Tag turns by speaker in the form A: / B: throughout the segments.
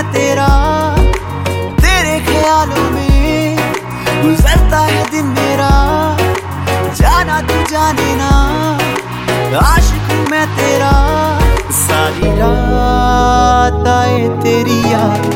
A: तेरा, तेरे ख्यालों में गुजरता है दिन मेरा। जाना तू जाने ना, आशिक हूँ मैं तेरा। सारी रात आए तेरी याद,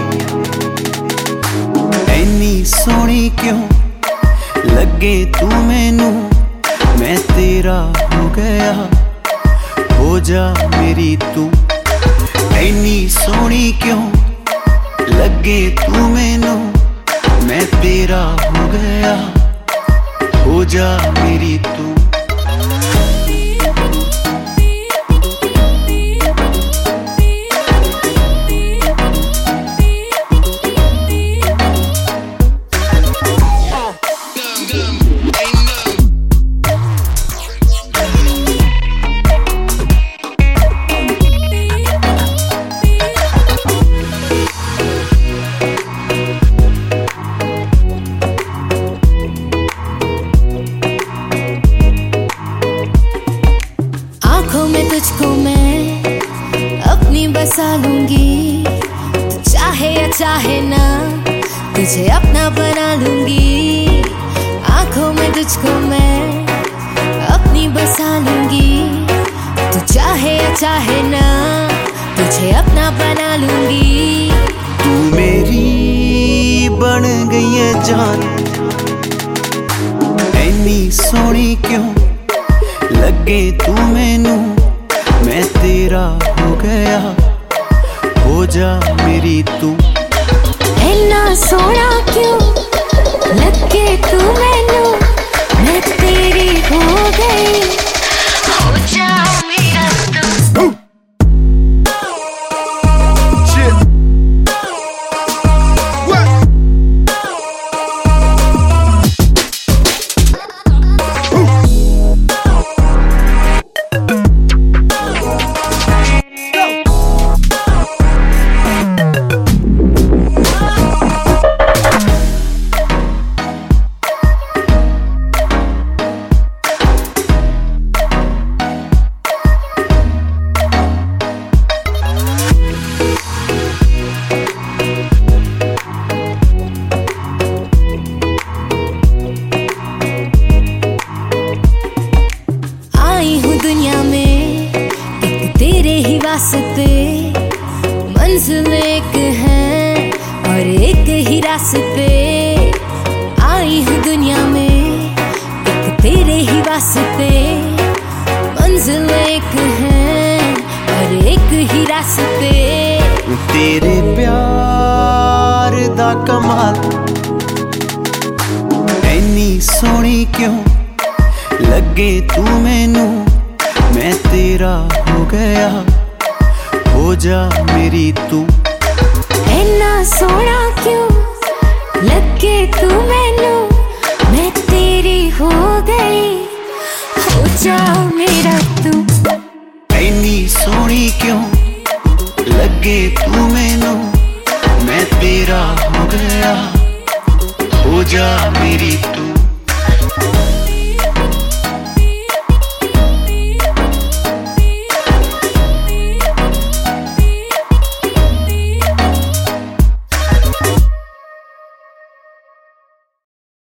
A: ऐनी सोहनी क्यों लगे तू मैनू। मैं तेरा हो गया, हो जा मेरी तू। ऐनी सोहनी क्यों लगे तू मैनू। मैं तेरा हो गया, हो जा मेरी तू।
B: तुझको मैं अपनी बसा लूंगी, तू चाहे या चाहे ना तुझे अपना बना लूंगी। आंखों में तुझको मैं अपनी बसा लूंगी, तू चाहे या चाहे ना तुझे अपना बना लूंगी।
A: तू मेरी बन गई है जान, ऐनी सोहनी क्यों लगे तू मैनू। मैं तेरा हो गया, हो जा मेरी तू।
B: ऐना सोहना क्यों लगे तू मैनू। मैं तेरी हो गई, हो जा मेरा तू। दुनिया में एक तेरे ही वास्ते, मंजिल एक है और एक ही रास्ते। आई हूँ दुनिया में एक तेरे ही वास्ते, मंजिल एक है और एक ही रास्ते।
A: तेरे प्यार दा कमाल, ऐनी सोहनी क्यों लगे तू मैनू। मैं तेरा हो गया, हो जा मेरी तू।
B: ऐना सोहना क्यों लगे तू मैनू। मैं तेरी हो गई, हो जा मेरा तू।
A: ऐनी सोहनी क्यों लगे तू मैनू। मैं तेरा हो गया, हो जा मेरी तू।